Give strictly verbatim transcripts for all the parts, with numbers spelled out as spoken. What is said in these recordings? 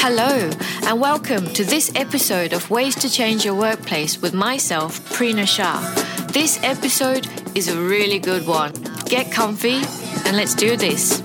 Hello, and welcome to this episode of Ways to Change Your Workplace with myself, Prina Shah. This episode is a really good one. Get comfy and let's do this.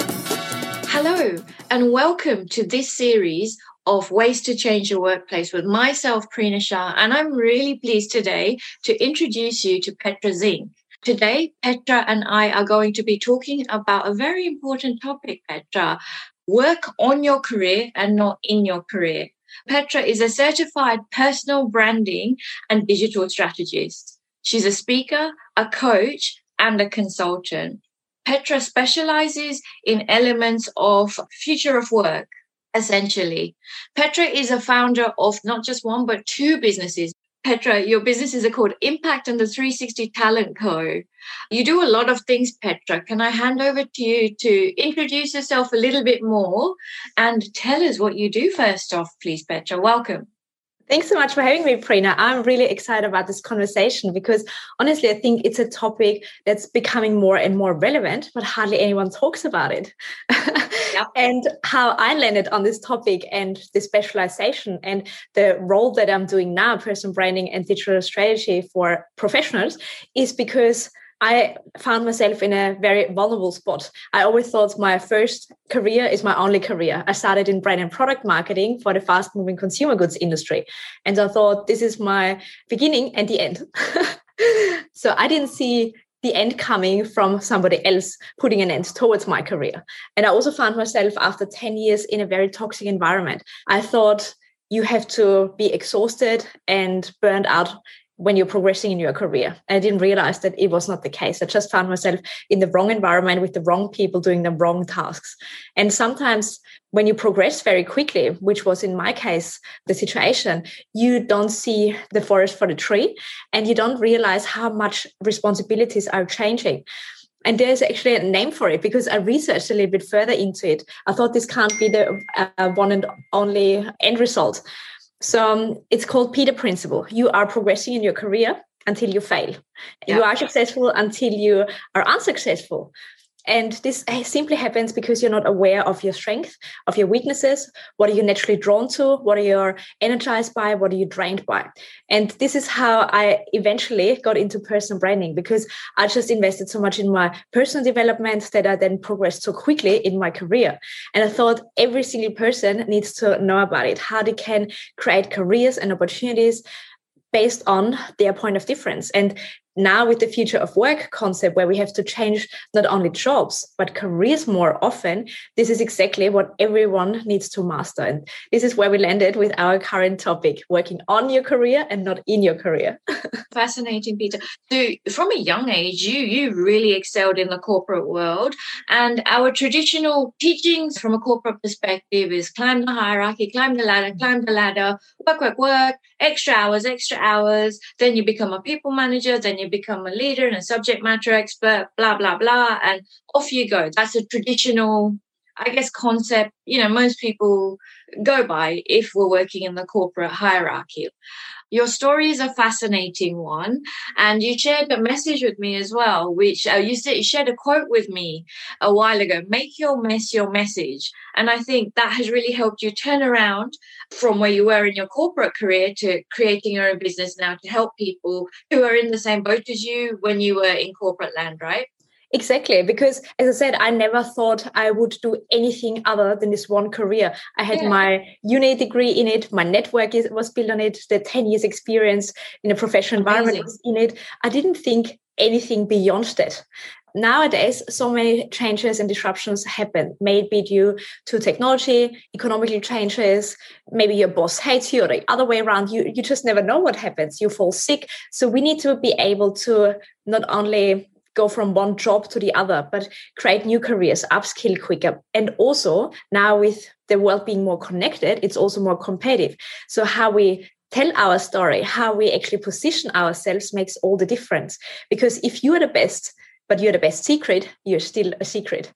Hello, and welcome to this series of Ways to Change Your Workplace with myself, Prina Shah. And I'm really pleased today to introduce you to Petra Zink. Today, Petra and I are going to be talking about a very important topic, Petra. Work on your career and not in your career. Petra is a certified personal branding and digital strategist. She's a speaker, a coach, and a consultant. Petra specializes in elements of future of work, essentially. Petra is a founder of not just one, but two businesses. Petra, your businesses are called Impact and the three sixty Talent Co. You do a lot of things, Petra. Can I hand over to you to introduce yourself a little bit more and tell us what you do first off, please, Petra? Welcome. Thanks so much for having me, Prina. I'm really excited about this conversation because honestly, I think it's a topic that's becoming more and more relevant, but hardly anyone talks about it. Yep. And how I landed on this topic and the specialization and the role that I'm doing now, personal branding and digital strategy for professionals, is because I found myself in a very vulnerable spot. I always thought my first career is my only career. I started in brand and product marketing for the fast-moving consumer goods industry. And I thought this is my beginning and the end. So I didn't see the end coming from somebody else putting an end towards my career. And I also found myself after ten years in a very toxic environment. I thought you have to be exhausted and burned out when you're progressing in your career. And I didn't realize that it was not the case. I just found myself in the wrong environment with the wrong people doing the wrong tasks. And sometimes when you progress very quickly, which was in my case, the situation, you don't see the forest for the tree and you don't realize how much responsibilities are changing. And there's actually a name for it because I researched a little bit further into it. I thought this can't be the uh, one and only end result. So um, it's called Peter Principle. You are progressing in your career until you fail. Yeah. You are successful until you are unsuccessful. And this simply happens because you're not aware of your strength, of your weaknesses. What are you naturally drawn to? What are you energized by? What are you drained by? And this is how I eventually got into personal branding because I just invested so much in my personal development that I then progressed so quickly in my career. And I thought every single person needs to know about it, how they can create careers and opportunities based on their point of difference. And now with the future of work concept, where we have to change not only jobs, but careers more often, this is exactly what everyone needs to master. And this is where we landed with our current topic, working on your career and not in your career. Fascinating, Peter. So from a young age, you, you really excelled in the corporate world. And our traditional teachings from a corporate perspective is climb the hierarchy, climb the ladder, climb the ladder, work, work, work, extra hours, extra hours. Then you become a people manager, then you become a leader and a subject matter expert, blah, blah, blah, and off you go. That's a traditional, I guess, concept, you know, most people go by if we're working in the corporate hierarchy. Your story is a fascinating one, and you shared a message with me as well, which uh, you, said, you shared a quote with me a while ago, make your mess your message. And I think that has really helped you turn around from where you were in your corporate career to creating your own business now to help people who are in the same boat as you when you were in corporate land, right? Exactly, because as I said, I never thought I would do anything other than this one career. I had yeah. my uni degree in it, my network is, was built on it, the ten years experience in a professional environment was in it. I didn't think anything beyond that. Nowadays, so many changes and disruptions happen, maybe due to technology, economical changes, maybe your boss hates you or the other way around. You, you just never know what happens. You fall sick. So we need to be able to not only go from one job to the other, but create new careers, upskill quicker. And also now with the world being more connected, it's also more competitive. So how we tell our story, how we actually position ourselves makes all the difference. Because if you are the best, but you're the best secret, you're still a secret.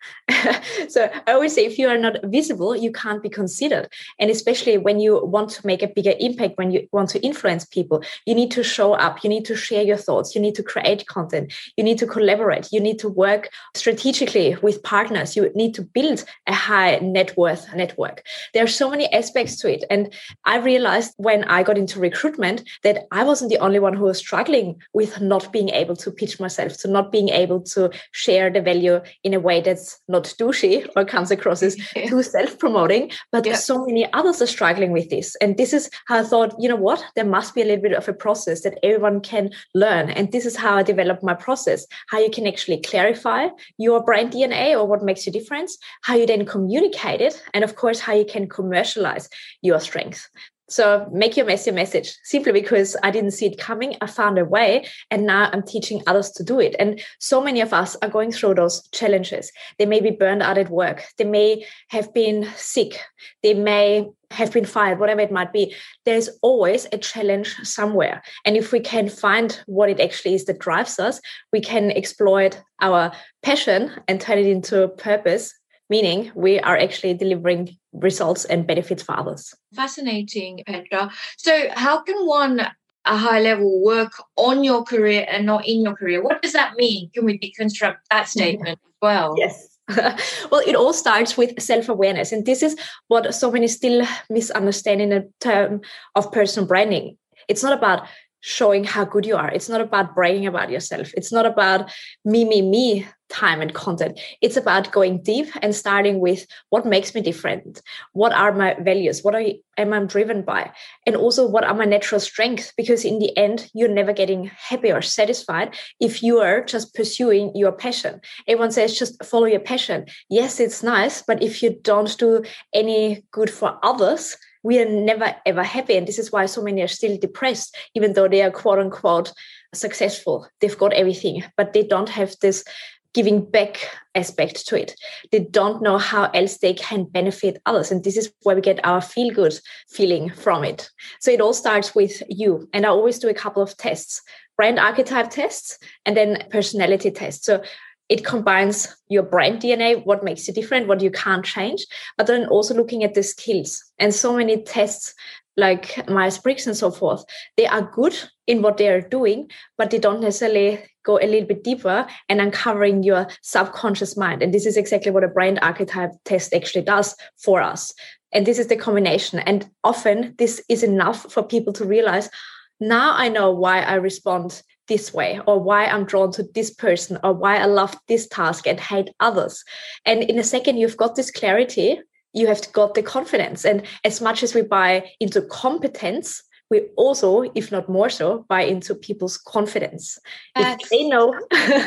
So I always say, if you are not visible, you can't be considered. And especially when you want to make a bigger impact, when you want to influence people, you need to show up, you need to share your thoughts, you need to create content, you need to collaborate, you need to work strategically with partners, you need to build a high net worth network. There are so many aspects to it. And I realized when I got into recruitment that I wasn't the only one who was struggling with not being able to pitch myself, to not being able to share the value in a way that's not douchey or comes across as yeah. too self-promoting. But yeah. so many others are struggling with this. And this is how I thought, you know what, there must be a little bit of a process that everyone can learn. And this is how I developed my process, how you can actually clarify your brand D N A or what makes you different, how you then communicate it, and of course, how you can commercialize your strength. So make your mess your message, simply because I didn't see it coming. I found a way, and now I'm teaching others to do it. And so many of us are going through those challenges. They may be burned out at work. They may have been sick. They may have been fired, whatever it might be. There's always a challenge somewhere. And if we can find what it actually is that drives us, we can exploit our passion and turn it into purpose, meaning we are actually delivering results and benefits for others. Fascinating, Petra. So how can one at a high level work on your career and not in your career? What does that mean? Can we deconstruct that statement as well? Yes. Well, it all starts with self-awareness. And this is what so many still misunderstand in the term of personal branding. It's not about showing how good you are. It's not about bragging about yourself. It's not about me, me, me time and content. It's about going deep and starting with what makes me different. What are my values? What are you, am I driven by? And also, what are my natural strengths? Because in the end, you're never getting happy or satisfied if you are just pursuing your passion. Everyone says just follow your passion. Yes, it's nice, but if you don't do any good for others, we are never, ever happy. And this is why so many are still depressed, even though they are quote unquote successful. They've got everything, but they don't have this giving back aspect to it. They don't know how else they can benefit others. And this is where we get our feel good feeling from it. So it all starts with you. And I always do a couple of tests, brand archetype tests, and then personality tests. So it combines your brand D N A, what makes you different, what you can't change, but then also looking at the skills. And so many tests like Myers-Briggs and so forth, they are good in what they are doing, but they don't necessarily go a little bit deeper and uncovering your subconscious mind. And this is exactly what a brand archetype test actually does for us. And this is the combination. And often this is enough for people to realize, now I know why I respond this way, or why I'm drawn to this person, or why I love this task and hate others. And in a second, you've got this clarity, you have got the confidence. And as much as we buy into competence, we also, if not more so, buy into people's confidence. That's, if they know.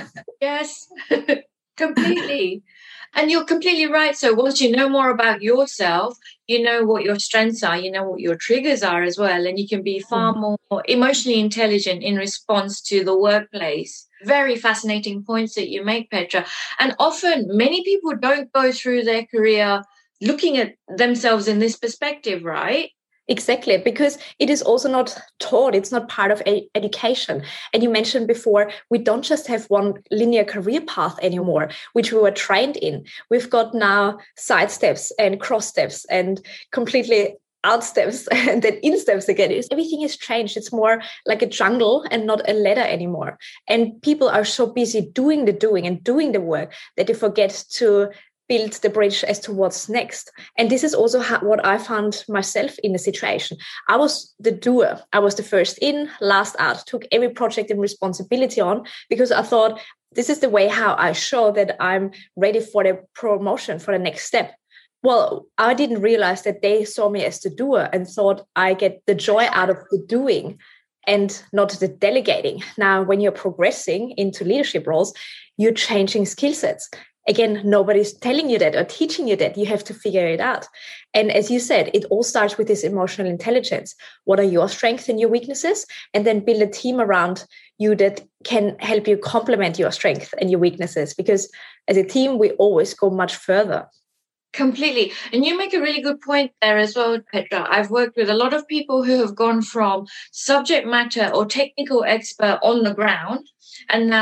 Yes, completely. And you're completely right. So once you know more about yourself, you know what your strengths are, you know what your triggers are as well, and you can be far more emotionally intelligent in response to the workplace. Very fascinating points that you make, Petra. And often many people don't go through their career looking at themselves in this perspective, right? Exactly, because it is also not taught. It's not part of ed- education. And you mentioned before, we don't just have one linear career path anymore, which we were trained in. We've got now side steps and cross steps and completely out steps and then in steps again. It's, everything has changed. It's more like a jungle and not a ladder anymore. And people are so busy doing the doing and doing the work that they forget to build the bridge as to what's next. And this is also how, what I found myself in the situation. I was the doer. I was the first in, last out, took every project and responsibility on because I thought this is the way how I show that I'm ready for the promotion, for the next step. Well, I didn't realize that they saw me as the doer and thought I get the joy out of the doing and not the delegating. Now, when you're progressing into leadership roles, you're changing skill sets. Again, nobody's telling you that or teaching you that. You have to figure it out. And as you said, it all starts with this emotional intelligence. What are your strengths and your weaknesses? And then build a team around you that can help you complement your strengths and your weaknesses. Because as a team, we always go much further. Completely. And you make a really good point there as well, Petra. I've worked with a lot of people who have gone from subject matter or technical expert on the ground and now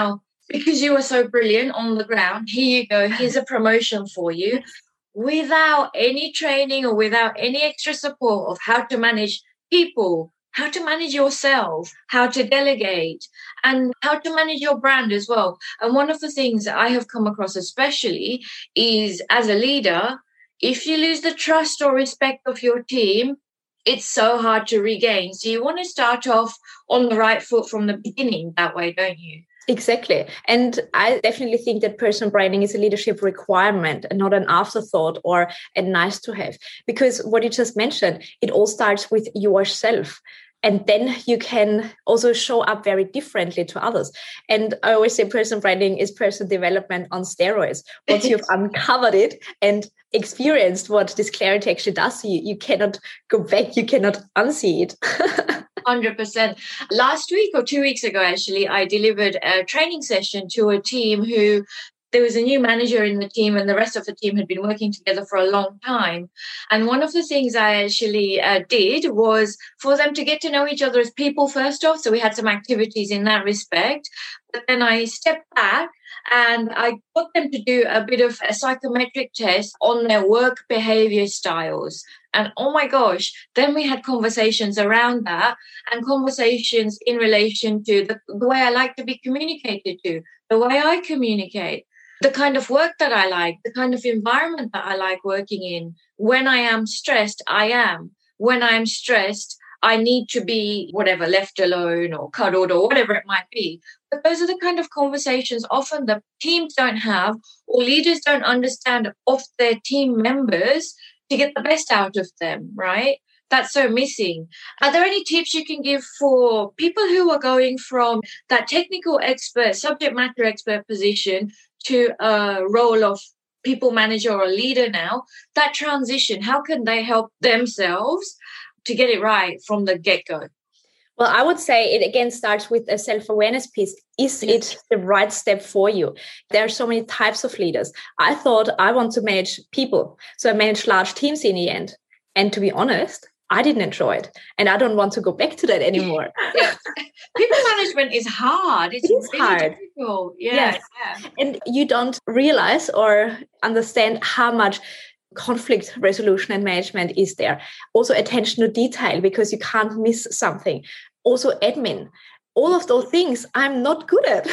because you were so brilliant on the ground, here you go, here's a promotion for you, without any training or without any extra support of how to manage people, how to manage yourself, how to delegate, and how to manage your brand as well. And one of the things that I have come across especially is, as a leader, if you lose the trust or respect of your team, it's so hard to regain. So you want to start off on the right foot from the beginning that way, don't you? Exactly. And I definitely think that personal branding is a leadership requirement and not an afterthought or a nice to have. Because what you just mentioned, it all starts with yourself. And then you can also show up very differently to others. And I always say personal branding is personal development on steroids. Once you've uncovered it and experienced what this clarity actually does to you, you cannot go back, you cannot unsee it. one hundred percent. Last week or two weeks ago, actually, I delivered a training session to a team who, there was a new manager in the team and the rest of the team had been working together for a long time. And one of the things I actually uh, did was for them to get to know each other as people first off. So we had some activities in that respect. But then I stepped back and I got them to do a bit of a psychometric test on their work behavior styles. And oh my gosh, then we had conversations around that and conversations in relation to the, the way I like to be communicated to, the way I communicate, the kind of work that I like, the kind of environment that I like working in. When I am stressed, I am. When I'm stressed, I need to be whatever, left alone or cuddled or whatever it might be. But those are the kind of conversations often the teams don't have or leaders don't understand of their team members to get the best out of them, right? That's so missing. Are there any tips you can give for people who are going from that technical expert, subject matter expert position to a role of people manager or leader now? That transition, how can they help themselves to get it right from the get-go? Well, I would say it again starts with a self-awareness piece. Is yes. it the right step for you? There are so many types of leaders. I thought I want to manage people. So I managed large teams in the end. And to be honest, I didn't enjoy it. And I don't want to go back to that anymore. Yeah. People management is hard. It's it is really hard. difficult. Yeah, yes. yeah. And you don't realize or understand how much conflict resolution and management is there. Also attention to detail because you can't miss something. Also admin. All of those things I'm not good at.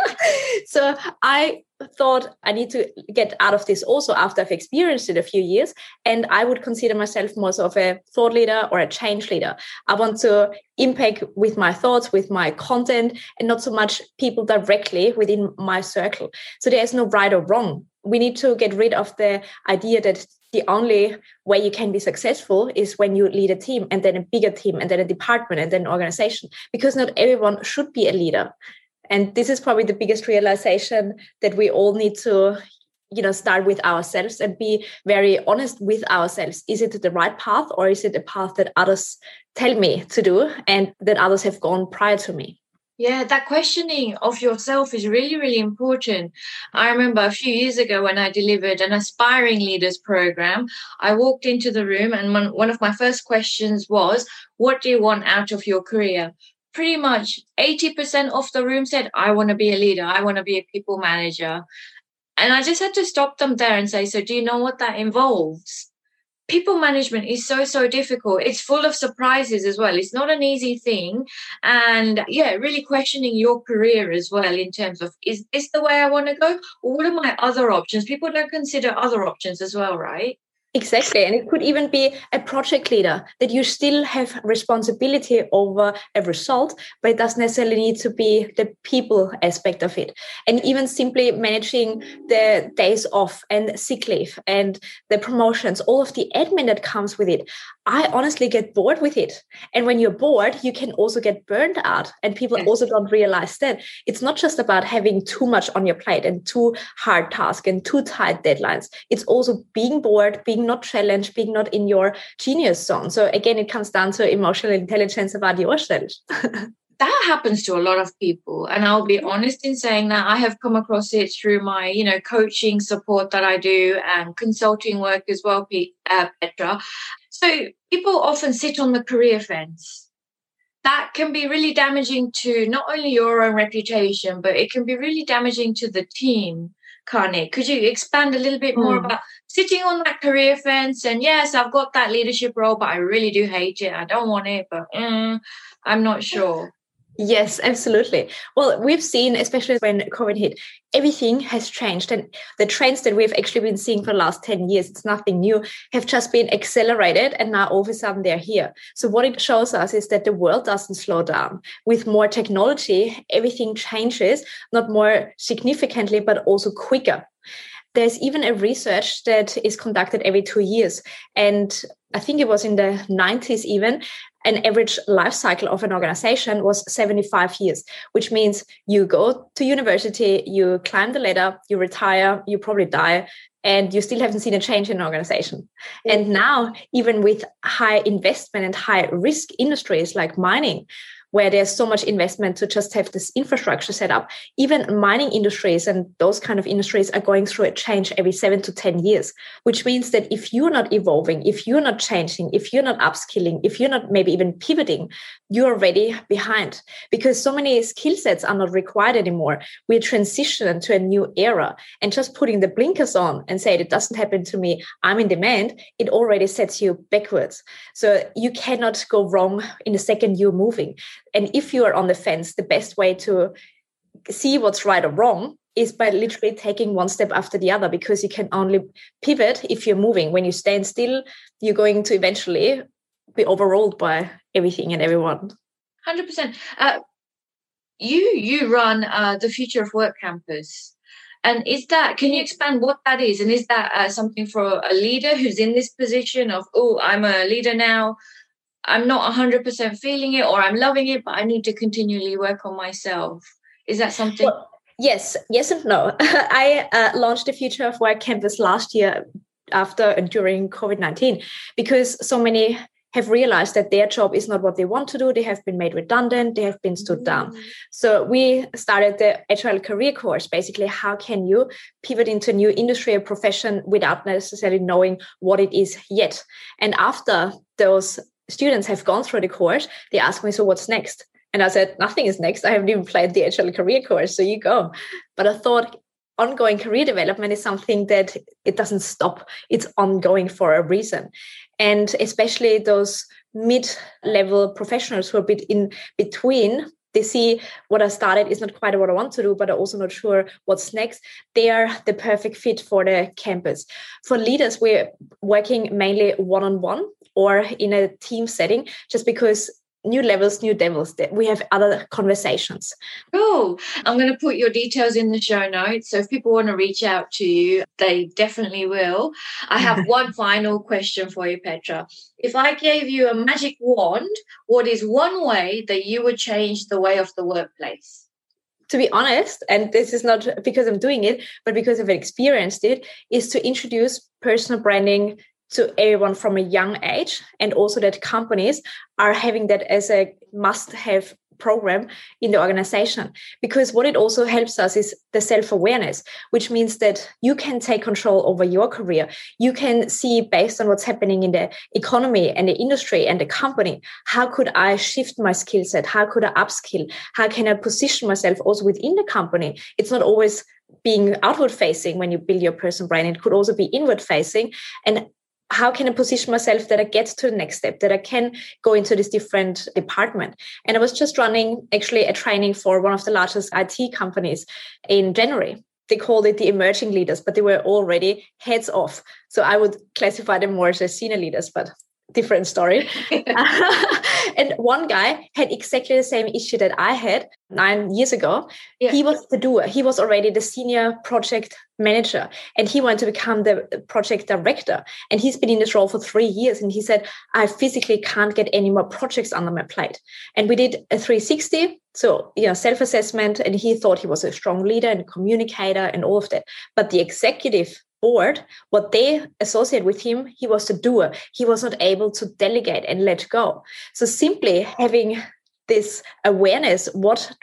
So I thought I need to get out of this also after I've experienced it a few years. And I would consider myself more of a thought leader or a change leader. I want to impact with my thoughts, with my content, and not so much people directly within my circle. So there is no right or wrong. We need to get rid of the idea that the only way you can be successful is when you lead a team and then a bigger team and then a department and then an organization, because not everyone should be a leader. And this is probably the biggest realization that we all need to, you know, start with ourselves and be very honest with ourselves. Is it the right path or is it a path that others tell me to do and that others have gone prior to me? Yeah, that questioning of yourself is really, really important. I remember a few years ago when I delivered an aspiring leaders program, I walked into the room and one, one of my first questions was, what do you want out of your career? Pretty much eighty percent of the room said, I want to be a leader. I want to be a people manager. And I just had to stop them there and say, so do you know what that involves? People management is so, so difficult. It's full of surprises as well. It's not an easy thing. And yeah, really questioning your career as well in terms of, is this the way I want to go? Or what are my other options? People don't consider other options as well, right? Exactly. And it could even be a project leader that you still have responsibility over a result, but it doesn't necessarily need to be the people aspect of it. And even simply managing the days off and sick leave and the promotions, all of the admin that comes with it. I honestly get bored with it. And when you're bored, you can also get burned out. And people yes. also don't realize that it's not just about having too much on your plate and too hard tasks and too tight deadlines. It's also being bored, being not challenged, being not in your genius zone. So again, it comes down to emotional intelligence about yourself. That happens to a lot of people. And I'll be honest in saying that I have come across it through my, you know, coaching support that I do and consulting work as well, uh, Petra. So people often sit on the career fence. that can be really damaging to not only your own reputation, but it can be really damaging to the team. Karnik, could you expand a little bit more mm. about sitting on that career fence and yes, I've got that leadership role, but I really do hate it. I don't want it, but mm, I'm not sure. Yes, absolutely. Well, we've seen, especially when COVID hit, everything has changed. And the trends that we've actually been seeing for the last ten years, it's nothing new, have just been accelerated. And now all of a sudden they're here. So what it shows us is that the world doesn't slow down. With more technology, everything changes, not more significantly, but also quicker. There's even a research that is conducted every two years. And I think it was in the nineties even, an average life cycle of an organization was seventy-five years, which means you go to university, you climb the ladder, you retire, you probably die, and you still haven't seen a change in an organization. Mm-hmm. And now, even with high investment and high risk industries like mining, where there's so much investment to just have this infrastructure set up, even mining industries and those kind of industries are going through a change every seven to ten years, which means that if you're not evolving, if you're not changing, if you're not upskilling, if you're not maybe even pivoting, you're already behind because so many skill sets are not required anymore. We're transitioning to a new era, and just putting the blinkers on and say it doesn't happen to me, I'm in demand, it already sets you backwards. So you cannot go wrong in the second you're moving. And if you are on the fence, the best way to see what's right or wrong is by literally taking one step after the other, because you can only pivot if you're moving. When you stand still, you're going to eventually be overruled by everything and everyone. one hundred percent. Uh, you you run uh, the Future of Work Campus. And is that, can you expand what that is? And is that uh, something for a leader who's in this position of, oh, I'm a leader now, I'm not one hundred percent feeling it, or I'm loving it, but I need to continually work on myself? Is that something? Well, yes, yes and no. I uh, launched the Future of Work Campus last year after and during COVID nineteen, because so many have realized that their job is not what they want to do. They have been made redundant. They have been stood mm. down. So we started the Agile Career Course. Basically, how can you pivot into a new industry or profession without necessarily knowing what it is yet? And after those students have gone through the course, they ask me, so what's next? And I said, nothing is next. I haven't even played the Agile Career Course, so you go. But I thought ongoing career development is something that it doesn't stop. It's ongoing for a reason. And especially those mid-level professionals who are a bit in between, they see what I started is not quite what I want to do, but I'm also not sure what's next. They are the perfect fit for the campus. For leaders, we're working mainly one-on-one or in a team setting, just because new levels, new devils, we have other conversations. Cool. I'm going to put your details in the show notes. So if people want to reach out to you, they definitely will. I have one final question for you, Petra. If I gave you a magic wand, what is one way that you would change the way of the workplace? To be honest, and this is not because I'm doing it, but because I've experienced it, is to introduce personal branding to everyone from a young age, and also that companies are having that as a must-have program in the organization. Because what it also helps us is the self-awareness, which means that you can take control over your career. You can see, based on what's happening in the economy and the industry and the company, how could I shift my skill set? How could I upskill? How can I position myself also within the company? It's not always being outward facing when you build your personal brand. It could also be inward facing. And how can I position myself that I get to the next step, that I can go into this different department? And I was just running actually a training for one of the largest I T companies in January. They called it the emerging leaders, but they were already heads off. So I would classify them more as senior leaders, but different story. And one guy had exactly the same issue that I had nine years ago. Yeah. He was the doer. He was already the senior project manager, and he wanted to become the project director. And he's been in this role for three years. And he said, I physically can't get any more projects under my plate. And we did a three sixty. So, you know, self-assessment. And he thought he was a strong leader and communicator and all of that. But the executive board, what they associate with him, he was the doer. He was not able to delegate and let go. So simply having this awareness, what do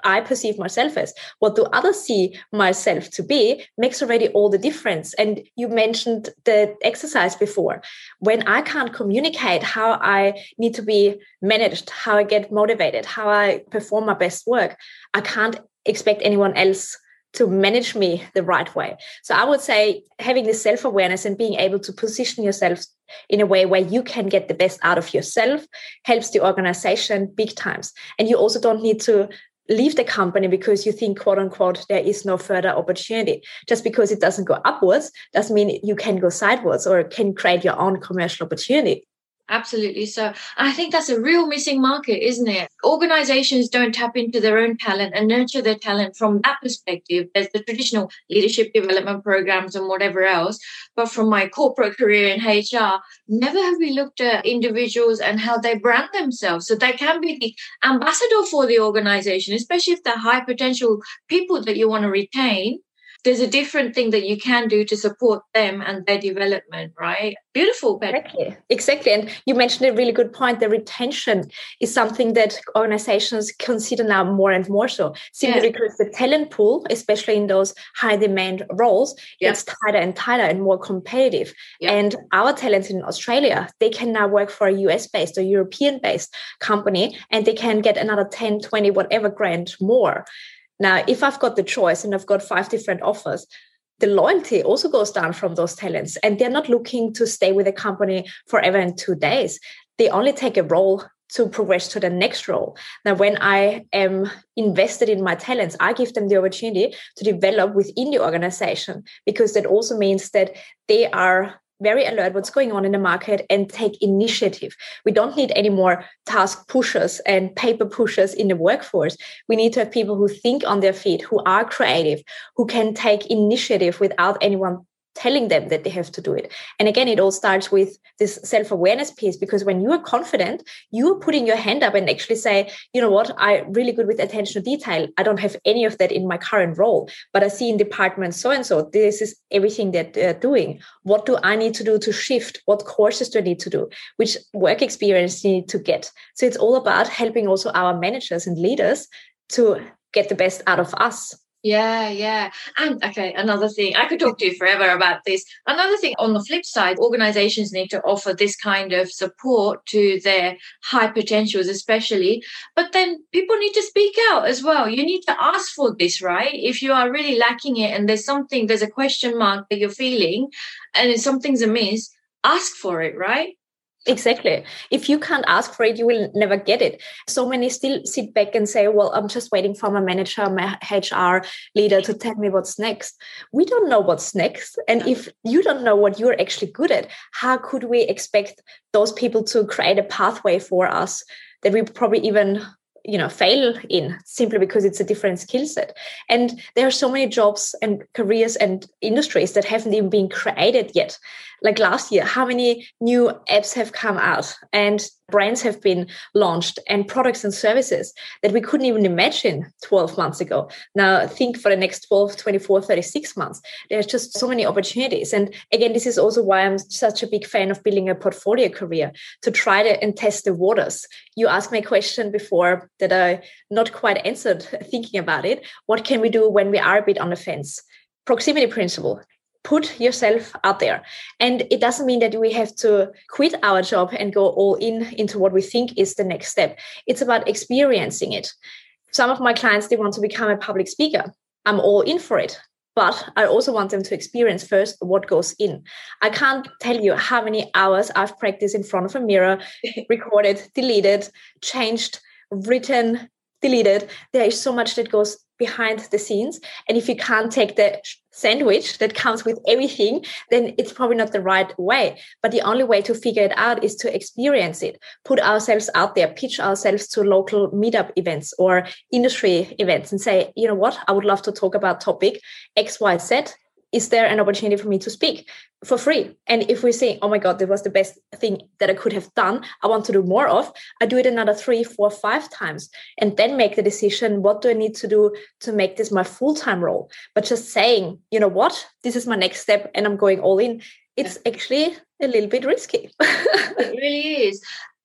I perceive myself as, what do others see myself to be, makes already all the difference. And you mentioned the exercise before. When I can't communicate how I need to be managed, how I get motivated, how I perform my best work, I can't expect anyone else to manage me the right way. So I would say having this self-awareness and being able to position yourself in a way where you can get the best out of yourself helps the organization big times. And you also don't need to leave the company because you think, quote unquote, there is no further opportunity. Just because it doesn't go upwards doesn't mean you can go sideways or can create your own commercial opportunity. Absolutely. So I think that's a real missing market, isn't it? Organizations don't tap into their own talent and nurture their talent from that perspective. There's the traditional leadership development programs and whatever else. But from my corporate career in H R, never have we looked at individuals and how they brand themselves. So they can be the ambassador for the organization, especially if they're high potential people that you want to retain. There's a different thing that you can do to support them and their development, right? Beautiful, Petra. Exactly. Exactly. And you mentioned a really good point. The retention is something that organizations consider now more and more so, simply yeah. because the talent pool, especially in those high demand roles, yeah. gets tighter and tighter and more competitive. Yeah. And our talents in Australia, they can now work for a U S-based or European-based company, and they can get another ten, twenty, whatever grand more. Now, if I've got the choice and I've got five different offers, the loyalty also goes down from those talents. And they're not looking to stay with a company forever in two days. They only take a role to progress to the next role. Now, when I am invested in my talents, I give them the opportunity to develop within the organization, because that also means that they are very alert what's going on in the market and take initiative. We don't need any more task pushers and paper pushers in the workforce. We need to have people who think on their feet, who are creative, who can take initiative without anyone telling them that they have to do it. And again, it all starts with this self-awareness piece, because when you are confident, you are putting your hand up and actually say, you know what, I'm really good with attention to detail. I don't have any of that in my current role, but I see in department so-and-so, this is everything that they're doing. What do I need to do to shift? What courses do I need to do? Which work experience do you need to get? So it's all about helping also our managers and leaders to get the best out of us. Yeah, yeah. And okay, another thing, I could talk to you forever about this. Another thing, on the flip side, organizations need to offer this kind of support to their high potentials, especially. But then people need to speak out as well. You need to ask for this, right? If you are really lacking it and there's something, there's a question mark that you're feeling and something's amiss, ask for it, right? Exactly. If you can't ask for it, you will never get it. So many still sit back and say, well, I'm just waiting for my manager, my H R leader to tell me what's next. We don't know what's next. And if you don't know what you're actually good at, how could we expect those people to create a pathway for us that we probably even you know, fail in, simply because it's a different skill set? And there are so many jobs and careers and industries that haven't even been created yet. Like last year, how many new apps have come out and brands have been launched and products and services that we couldn't even imagine twelve months ago. Now think for the next twelve, twenty-four, thirty-six months. There's just so many opportunities. And again, this is also why I'm such a big fan of building a portfolio career, to try to and test the waters. You asked me a question before that I not quite answered thinking about it. What can we do when we are a bit on the fence? Proximity principle. Put yourself out there. And it doesn't mean that we have to quit our job and go all in into what we think is the next step. It's about experiencing it. Some of my clients, they want to become a public speaker. I'm all in for it. But I also want them to experience first what goes in. I can't tell you how many hours I've practiced in front of a mirror, recorded, deleted, changed, written, deleted. There is so much that goes behind the scenes. And if you can't take the sandwich that comes with everything, then it's probably not the right way. But the only way to figure it out is to experience it, put ourselves out there, pitch ourselves to local meetup events or industry events and say, you know what, I would love to talk about topic X, Y, Z. Is there an opportunity for me to speak for free? And if we say, oh my God, that was the best thing that I could have done, I want to do more of, I do it another three, four, five times, and then make the decision, what do I need to do to make this my full-time role? But just saying, you know what, this is my next step and I'm going all in, it's actually a little bit risky. It really is.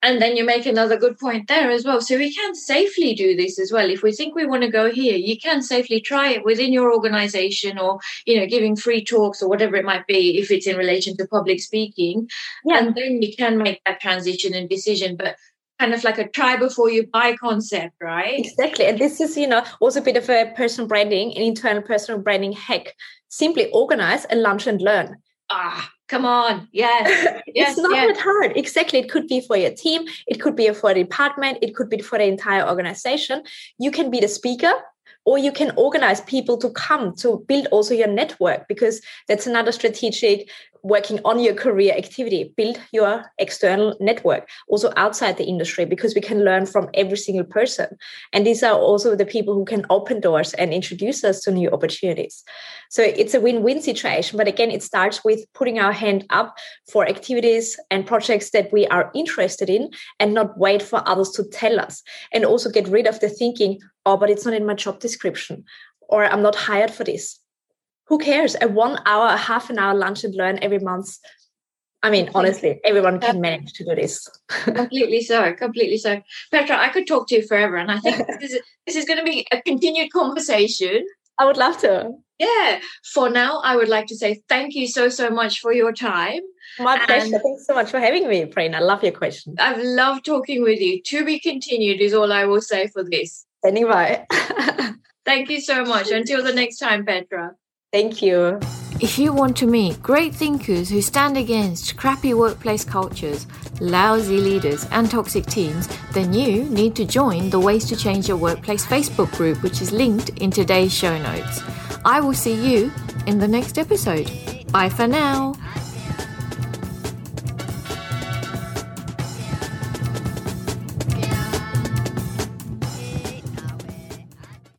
And then you make another good point there as well. So we can safely do this as well. If we think we want to go here, you can safely try it within your organization, or, you know, giving free talks or whatever it might be, if it's in relation to public speaking. Yeah. And then you can make that transition and decision. But kind of like a try before you buy concept, right? Exactly. And this is, you know, also a bit of a personal branding, an internal personal branding hack. Simply organize a lunch and learn. Ah, come on. Yes. It's yes, not yes. that hard. Exactly. It could be for your team. It could be for a department. It could be for the entire organization. You can be the speaker, or you can organize people to come to build also your network, because that's another strategic working on your career activity. Build your external network also outside the industry, because we can learn from every single person. And these are also the people who can open doors and introduce us to new opportunities. So it's a win-win situation. But again, it starts with putting our hand up for activities and projects that we are interested in, and not wait for others to tell us. And also get rid of the thinking, oh, but it's not in my job description, or I'm not hired for this. Who cares? A one hour, a half an hour lunch and learn every month. I mean, honestly, everyone can manage to do this. Completely so, completely so. Petra, I could talk to you forever, and I think this is, this is going to be a continued conversation. I would love to. Yeah. For now, I would like to say thank you so, so much for your time. My pleasure. And thanks so much for having me, Prina. I love your questions. I've loved talking with you. To be continued is all I will say for this. Anyway. Thank you so much. Until the next time, Petra. Thank you. If you want to meet great thinkers who stand against crappy workplace cultures, lousy leaders and toxic teams, then you need to join the Ways to Change Your Workplace Facebook group, which is linked in today's show notes. I will see you in the next episode. Bye for now.